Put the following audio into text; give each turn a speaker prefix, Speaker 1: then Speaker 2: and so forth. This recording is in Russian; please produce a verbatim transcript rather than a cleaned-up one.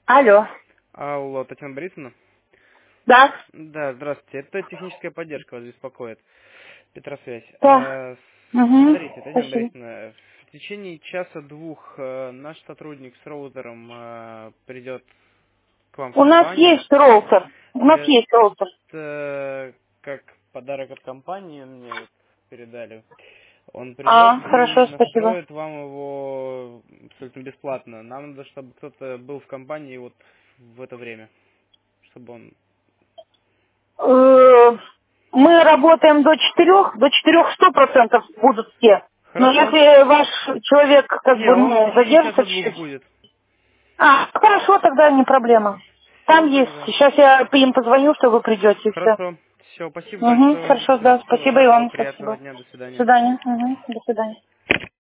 Speaker 1: Алло.
Speaker 2: Алло, Татьяна Борисовна?
Speaker 1: Да.
Speaker 2: Да, здравствуйте. Это техническая поддержка вас беспокоит. Петросвязь.
Speaker 1: Да.
Speaker 2: Э,
Speaker 1: Угу.
Speaker 2: Смотрите, Татьяна
Speaker 1: Спасибо.
Speaker 2: Борисовна, в течение часа-двух э, наш сотрудник с роутером э, придет к вам в
Speaker 1: У нас
Speaker 2: компанию.
Speaker 1: есть роутер. У нас есть роутер.
Speaker 2: Это как подарок от компании мне вот передали. Он придет
Speaker 1: А,
Speaker 2: и
Speaker 1: хорошо, спасибо.
Speaker 2: настроит вам его абсолютно бесплатно. Нам надо, чтобы кто-то был в компании вот в это время, чтобы он...
Speaker 1: Э, Мы работаем до четырех, до четырех сто процентов будут все. Но
Speaker 2: Хорошо.
Speaker 1: если ваш человек как
Speaker 2: Не,
Speaker 1: бы
Speaker 2: он в
Speaker 1: ну,
Speaker 2: течение
Speaker 1: задержится
Speaker 2: часа-двух
Speaker 1: чуть-чуть.
Speaker 2: будет.
Speaker 1: А, хорошо, тогда не проблема. Там
Speaker 2: Все
Speaker 1: есть.
Speaker 2: тогда.
Speaker 1: Сейчас я им позвоню, что вы придете, и все.
Speaker 2: Хорошо. Все, спасибо
Speaker 1: Угу,
Speaker 2: большое.
Speaker 1: хорошо, да,
Speaker 2: Всего
Speaker 1: спасибо и
Speaker 2: хорошего,
Speaker 1: вам,
Speaker 2: приятного
Speaker 1: спасибо.
Speaker 2: дня, до
Speaker 1: До
Speaker 2: свидания.
Speaker 1: свидания. Угу, до свидания.